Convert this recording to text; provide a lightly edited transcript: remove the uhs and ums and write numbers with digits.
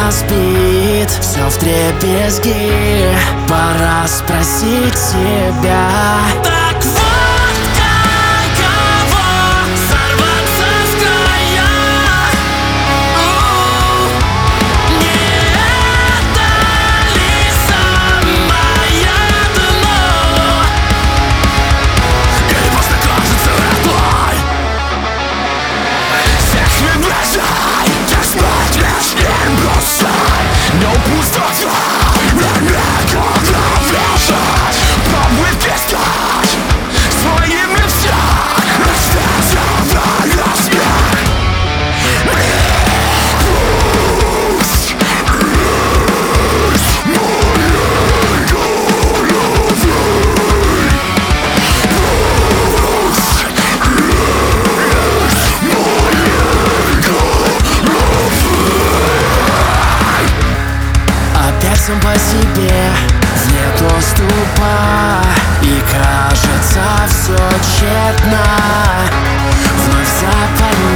разбит, все вдребезги. Пора спросить себя: так вот каково сорваться с края. Не это ли самое дно? Или просто кажется реплой всех медвежей, я спать вечным бросай. Но пустота некогда влезать. Пробуй пискать своими все растязанная смерть. Пусть из моей головы, пусть из моей головы. Опять сам по себе, вне доступа, и кажется все тщетно. Вновь запомни